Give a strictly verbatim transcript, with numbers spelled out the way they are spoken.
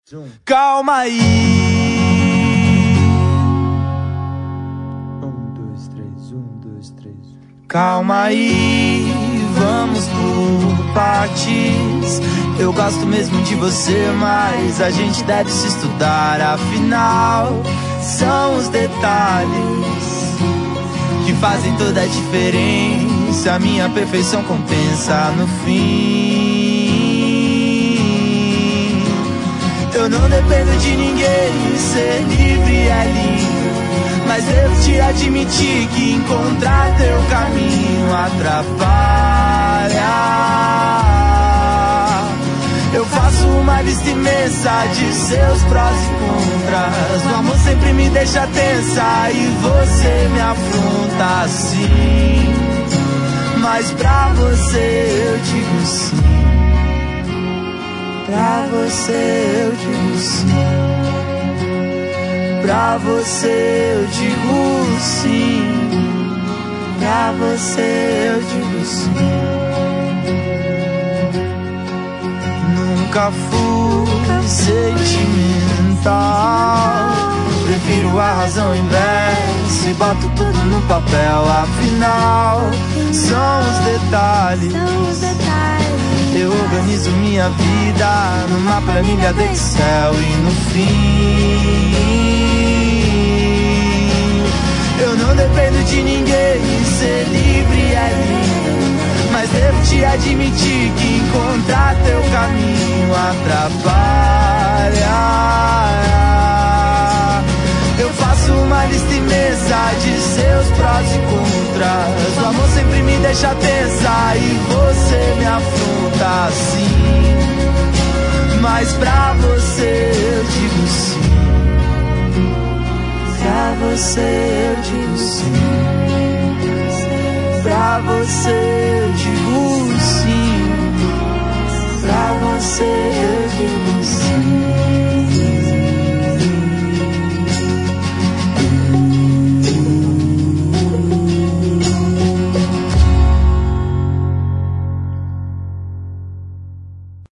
Calma aí. Um, dois, três, um, dois, três. Calma aí, vamos por partes. Eu gosto mesmo de você, mas a gente deve se estudar. Afinal, são os detalhes que fazem toda a diferença. A minha perfeição compensa no fim. Eu não dependo de ninguém, ser livre é lindo, mas devo te admitir que encontrar teu caminho atrapalha. Eu faço uma lista imensa de seus prós e contras. O amor sempre me deixa tensa e você me afronta assim. Mas pra você eu digo sim. Pra você eu digo sim. Pra você eu digo sim. Pra você eu digo sim. Nunca fui sentimental, prefiro a razão inversa e boto tudo no papel. Afinal, são os detalhes. Eu organizo minha vida numa planilha de Excel e no fim eu não dependo de ninguém, ser livre é lindo, mas devo te admitir que encontrar teu caminho atrapalha. Eu faço uma lista imensa de seus prós e contras. O amor sempre me deixa tensa e você me afronta assim. Mas pra você eu digo sim. Pra você eu digo sim. Pra você eu digo sim. Pra você eu digo sim.